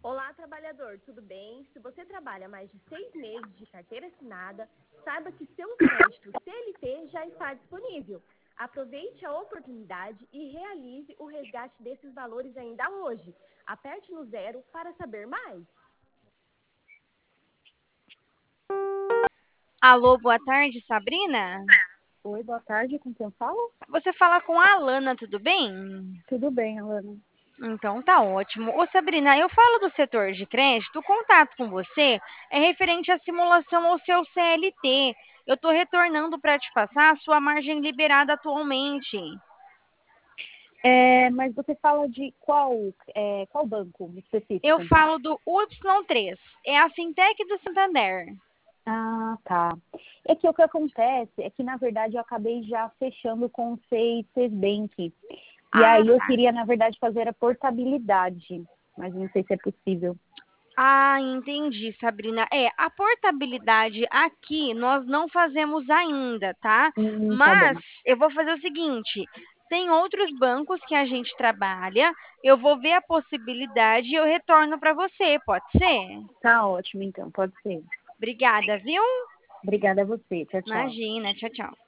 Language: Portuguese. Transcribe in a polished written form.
Olá, trabalhador, tudo bem? Se você trabalha mais de 6 meses de carteira assinada, saiba que seu crédito CLT já está disponível. Aproveite a oportunidade e realize o resgate desses valores ainda hoje. Aperte no 0 para saber mais. Alô, boa tarde, Sabrina? Oi, boa tarde, com quem eu falo? Você fala com a Alana, tudo bem? Tudo bem, Alana. Então tá ótimo. Ô Sabrina, eu falo do setor de crédito, o contato com você é referente à simulação ao seu CLT. Eu estou retornando para te passar a sua margem liberada atualmente. Mas você fala de qual banco Eu específico? falo do Y3, é a fintech do Santander. Ah, tá. É que o que acontece é que, na verdade, eu acabei já fechando com o C6 Bank. E Ah, aí eu tá. queria, na verdade, fazer a portabilidade, mas não sei se é possível. Ah, entendi, Sabrina. A portabilidade aqui nós não fazemos ainda, tá? Tá bom. Mas eu vou fazer o seguinte: tem outros bancos que a gente trabalha, eu vou ver a possibilidade e eu retorno para você, pode ser? Tá ótimo, então, pode ser. Obrigada, viu? Obrigada a você. Tchau, tchau. Imagina, tchau, tchau.